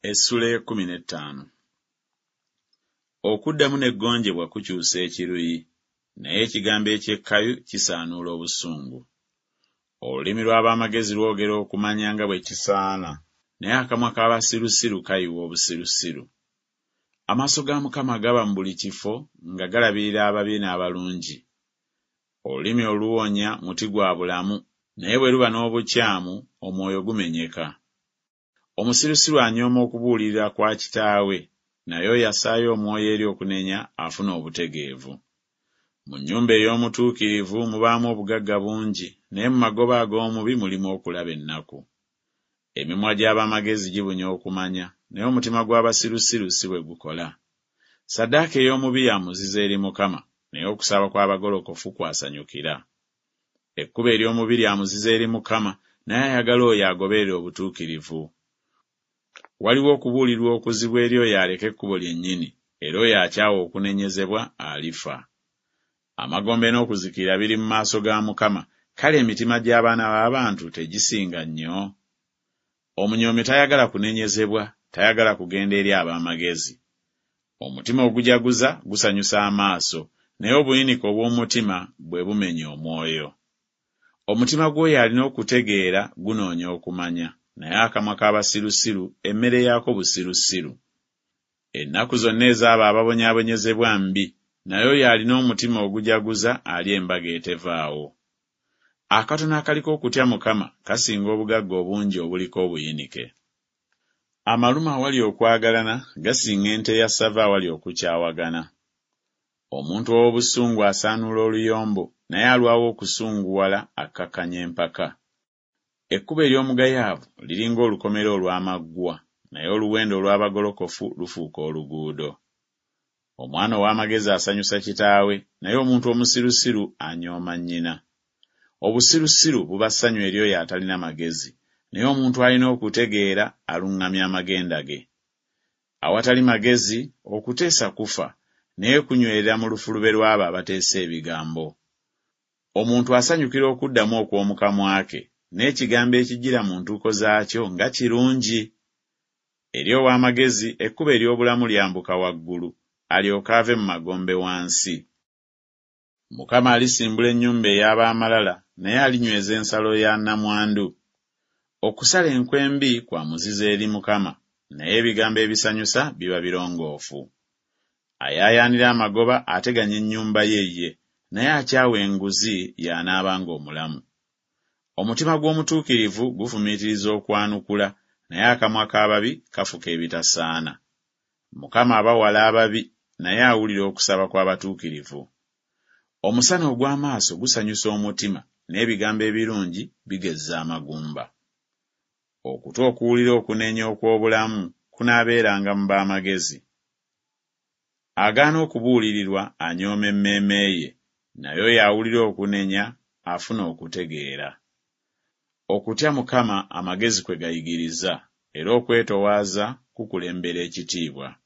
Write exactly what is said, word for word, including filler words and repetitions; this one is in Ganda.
Essula ekkumi n'ettaano. Okuddamu n'eggonjebwa kukyusa ekiruyi, naye ekigambo eky'ekkayu kisaanuula obusungu. Olulimi lw'ab'amagezi lwogera okumanya nga bwe kisaana, naye akamwa k'abasirusiru kayiwa obusirusiru. Amaaso ga Mukama gaba mu buli kifo nga galabirira ababi n'abalungi. Olulimi oluwonya muti gwa bulamu, naye bwe luba n'obukyamu omwoyo gumenyeka. Omusirusiru anyooma okubuulirira kwa kitaawe, naye oyo assaayo omwoyo eri okunenya afuna obutegeevu. Mu nnyumba ey'omutuukirivu mubaamu obugagga bungi, naye mu magoba ag'omubi mulimu okulaba ennaku. Emimwa gy'ab'amagezi gibunya okumanya, naye omutima gw'abasirusiru si bwe gukola. Ssaddaaka ey'omubi ya muzizo eri Mukama, naye okusaba kw'abagolokofu kwasanyukira. Ekkubo ery'omubi lya muzizo eri Mukama, naye ayagala oyo agoberera obutuukirivu. Waliwo okubuulirwa okuzibu eri oyo aleka ekkubo lyennyini, era oyo akyawa okunenyezebwa alifa. Amagombe n'okuzikirira biri mu maaso ga Mukama, kale emitima gy'abaana b'abantu tegisinga nnyo? Omunyoomi tayagala kunenyezebwa, tayagala kugenda eri ab'amagezi. Omutima ogujaguza gusanyusa amaaso, naye obuyinike obw'omutima bwe bumenya omwoyo. Omutima gw'oyo alina okutegeera gunoonya okumanya, naye akamwa k'abasirusiru emmere yaako busirusiru. Ennaku zonna ez'abo ababonyaabonyezebwa mbi, naye oyo alina omutima ogujaguza alya embaga etevaawo. Akatono akaliko okutya Mukama kasinga obugagga obungi obuliko obuyinike. Amaluma awali okwagalana gasinga ente ya ssava awali okukyawagana. Omuntu ow'obusungu asaanuula oluyombo, naye alwawo okusunguwala akkakkanya empaka. Ekkubo ery'omugayaavu liringa olukomera olw'amaggwa, naye oluwendo olw'abagolokofu lufuuka oluguudo. Omwana ow'amagezi asanyusa kitaawe, naye omuntu omusirusiru anyooma nnyina. Obusirusiru buba ssanyu eri oyo atalina magezi, naye omuntu alina okutegeera aluŋŋamya amagenda ge. Awatali magezi okuteesa kufa, naye kunywerera mu lufulube lw'abo abateesa ebigambo. Omuntu asanyukira okuddamu okw'omu kamwa ke, naye ekigambo ekijjira mu ntuuko zaakyo nga kirungi. Eri ow'amagezi ekkubo ery'obulamu lyambuka waggulu, alyoke ave mu magombe wansi. Mukama alisimbula ennyumba ey'ab'amalala, naye alinyweza ensalo ya nnamwandu. Okusala enkwe mbi kwa muzizo eri Mukama, naye ebigambo ebisanyusa biba birongoofu. Ayaayaanira amagoba ateganya ennyumba ye ye, naye akyawa enguzi y'anaabanga omulamu. Omutima gw'omutuukirivu gufumiitiriza okwanukula, naye akamwa k'ababi kafuka ebitasaana. Mukama abawala ababi, naye awulira okusaba kw'abatuukirivu. Omusana ogw'amaaso gusanyusa omutima, n'ebigambo ebirungi bigezza amagumba. Okutu okuwulira okunenya okw'obulamu kunaabeeranga mu b'amagezi. Agaana okubuulirirwa anyooma emmeeme ye, naye oyo awulira okunenya afuna okutegeera. Okutya Mukama amagezi kwe gayigiriza, era okwetowaaza kukulembera ekitiibwa.